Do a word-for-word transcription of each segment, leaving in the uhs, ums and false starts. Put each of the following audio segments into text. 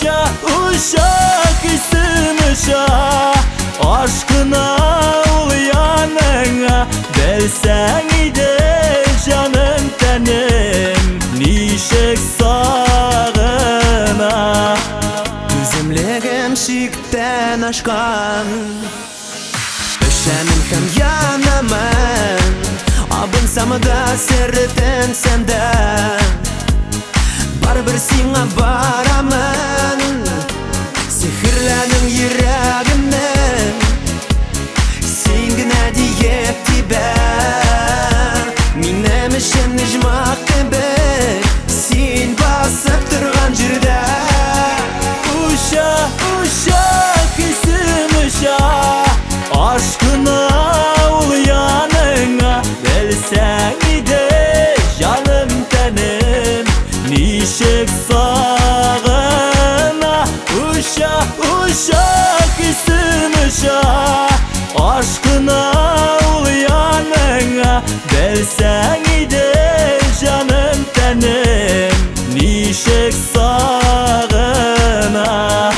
uşak uşak isim uşak aşkına ol yanına versen de canım tenim nişek sağına Üzümlegim şikten aşkan Öşenim hem yanamın Abın samada serreten senden Baribir sina baramın Sihirledim yüreğimni Sen gine diyepti ben Minem işin nicmak gibi Sen basıp durgan jirde Uşak uşak isim uşak aşkına ol yanına versen de canım tenim nişek sağına uşak uşak isim uşak aşkına ol yanına versen de canım tenim nişek sağına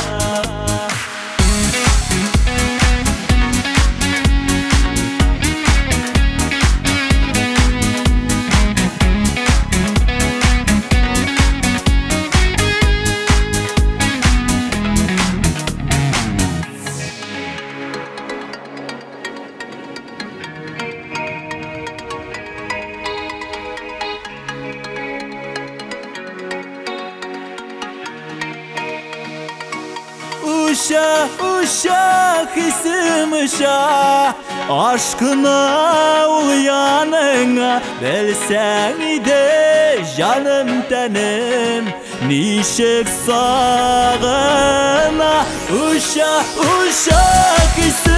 Uşak uşak isim uşak aşkına ol yanına versen de canım tenim nişek sağına Uşak uşak isim